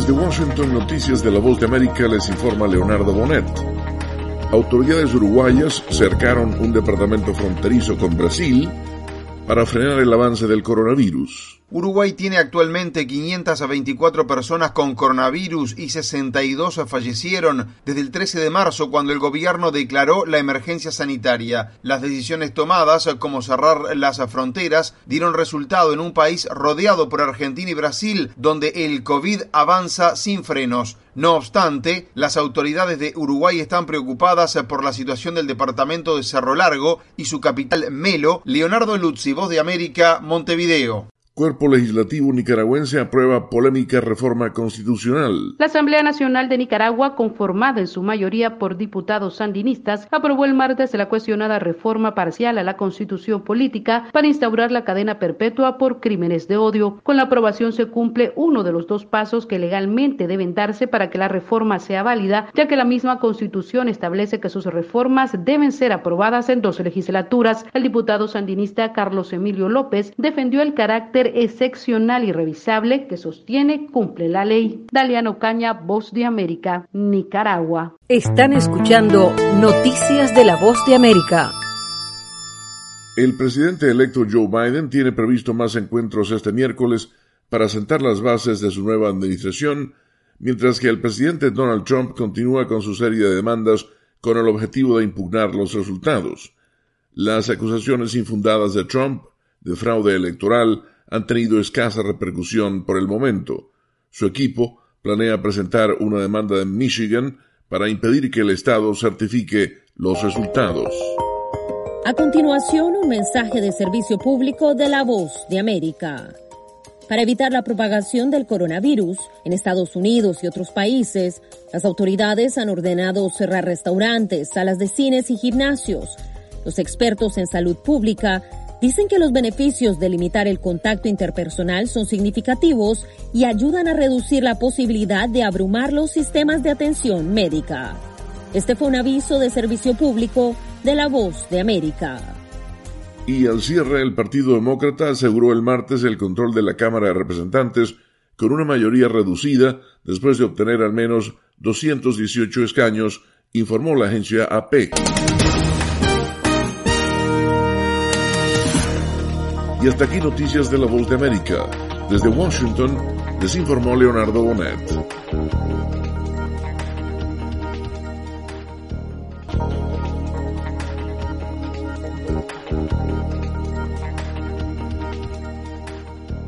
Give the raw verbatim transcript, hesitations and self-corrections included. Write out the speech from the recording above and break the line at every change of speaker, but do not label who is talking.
Desde Washington, Noticias de la Voz de América, les informa Leonardo Bonet. Autoridades uruguayas cercaron un departamento fronterizo con Brasil para frenar el avance del coronavirus.
Uruguay tiene actualmente quinientas veinticuatro personas con coronavirus y sesenta y dos fallecieron desde el trece de marzo, cuando el gobierno declaró la emergencia sanitaria. Las decisiones tomadas, como cerrar las fronteras, dieron resultado en un país rodeado por Argentina y Brasil, donde el COVID avanza sin frenos. No obstante, las autoridades de Uruguay están preocupadas por la situación del departamento de Cerro Largo y su capital Melo. Leonardo Luzzi, Voz de América, Montevideo.
Cuerpo Legislativo nicaragüense aprueba polémica reforma constitucional.
La Asamblea Nacional de Nicaragua, conformada en su mayoría por diputados sandinistas, aprobó el martes la cuestionada reforma parcial a la Constitución Política para instaurar la cadena perpetua por crímenes de odio. Con la aprobación se cumple uno de los dos pasos que legalmente deben darse para que la reforma sea válida, ya que la misma Constitución establece que sus reformas deben ser aprobadas en dos legislaturas. El diputado sandinista Carlos Emilio López defendió el carácter excepcional y revisable que sostiene cumple la ley. Daliana Ocaña, Voz de América, Nicaragua.
Están escuchando Noticias de la Voz de América.
El presidente electo Joe Biden tiene previsto más encuentros este miércoles para sentar las bases de su nueva administración, mientras que el presidente Donald Trump continúa con su serie de demandas con el objetivo de impugnar los resultados. Las acusaciones infundadas de Trump de fraude electoral han tenido escasa repercusión por el momento. Su equipo planea presentar una demanda en Michigan para impedir que el Estado certifique los resultados.
A continuación, un mensaje de servicio público de la Voz de América. Para evitar la propagación del coronavirus en Estados Unidos y otros países, las autoridades han ordenado cerrar restaurantes, salas de cines y gimnasios. Los expertos en salud pública dicen que los beneficios de limitar el contacto interpersonal son significativos y ayudan a reducir la posibilidad de abrumar los sistemas de atención médica. Este fue un aviso de servicio público de la Voz de América.
Y al cierre, el Partido Demócrata aseguró el martes el control de la Cámara de Representantes con una mayoría reducida después de obtener al menos doscientos dieciocho escaños, informó la agencia A P. Y hasta aquí Noticias de la Voz de América. Desde Washington, les informó Leonardo Bonet.